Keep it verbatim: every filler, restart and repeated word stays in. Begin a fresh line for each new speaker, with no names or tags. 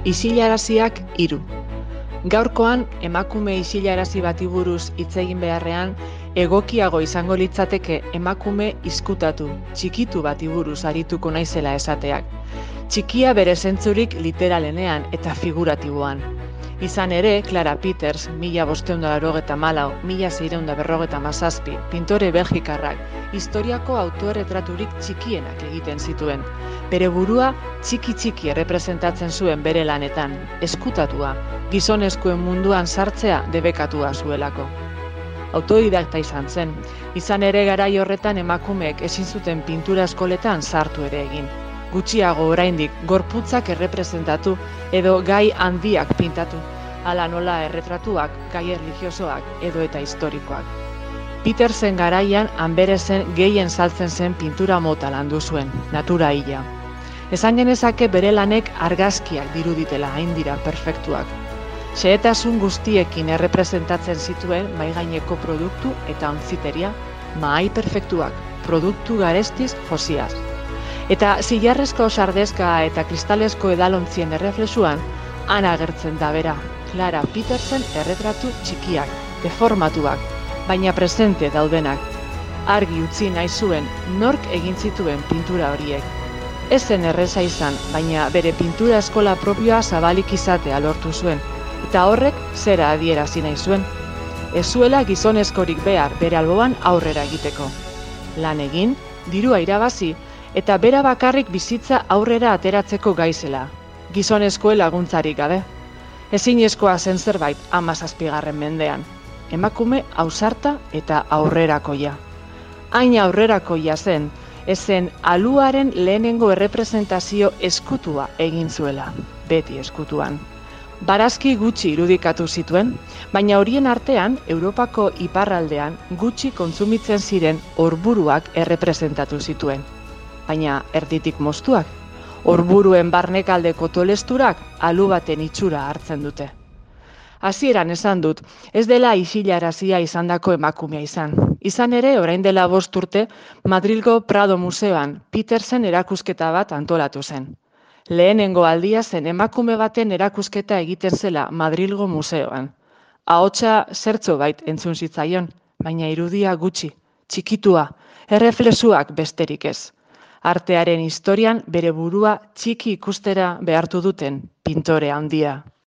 Isilaraziak hiru. Gaurkoan, emakume isilarazi bati buruz hitz egin beharrean, egokiago izango litzateke emakume izkutatu, txikitu bati buruz arituko naizela esateak. Txikia bere zentzurik literalenean eta figuratiboan. Izan ere, Clara Peters, mila bostehun eta laurogeita hamalau, mila seiehun eta berrogeita hamazazpi, pintore belgikarrak, historiako autoerretraturik txikienak egiten zituen. Bere burua txiki-txiki errepresentatzen zuen bere lanetan, eskutatua, gizonezkoen munduan sartzea debekatua zuelako. Autodidakta izan zen, izan ere garai horretan emakumeek ezin zuten pintura eskoletan sartu ere egin. Gutxiago oraindik gorputzak errepresentatu edo gai handiak pintatu, hala nola erretratuak, gai erlijiosoak edo eta historikoak. Petersen garaian Anberezen gehien saltzen zen pintura mota landu zuen, natura hila. Esan genezake bere lanek argazkiak diruditela hain dira perfektuak. Xehetasun guztiekin errepresentatzen zituen mahaigaineko produktu eta ontziteria, mahai perfektuak, produktu garestiz josiaz. Eta zilarrezko sardezka eta kristalezko edalontzien erreflexuan, han agertzen da bera, Clara Petersen erretratu txikiak, deformatuak, baina presente daudenak. Argi utzi nahi zuen nork egin zituen pintura horiek. Ez zen erreza izan, baina bere pintura eskola propioa zabalik izatea lortu zuen, eta horrek zera adierazi nahi zuen. Ez zuela gizonezkorik behar bere alboan aurrera egiteko. Lan egin, dirua irabazi, eta bera bakarrik bizitza aurrera ateratzeko gaizela, gizonezkoen laguntzarik gabe. Ezinezkoa zen zerbait hamazazpigarren mendean, emakume ausarta eta aurrerakoia. Hain aurrerakoia zen, ezen aluaren lehenengo errepresentazio eskutua egin zuela, beti eskutuan. Barazki gutxi irudikatu zituen, baina horien artean, Europako iparraldean gutxi kontsumitzen ziren orburuak errepresentatu zituen. Baina erditik moztuak, orburuen barnekaldeko tolesturak alu baten itxura hartzen dute. Hasieran esan dut, ez dela isilarazia izandako emakumea izan. Izan ere, orain dela bost urte, Madrilgo Prado Museoan Petersen erakusketa bat antolatu zen. Lehenengo aldia zen emakume baten erakusketa egiten zela Madrilgo Museoan. Ahotsa zertzo bait entzun zitzaion, baina irudia gutxi, txikitua, erreflexuak besterik ez. Artearen historian bere burua txiki ikustera behartu duten pintore handia.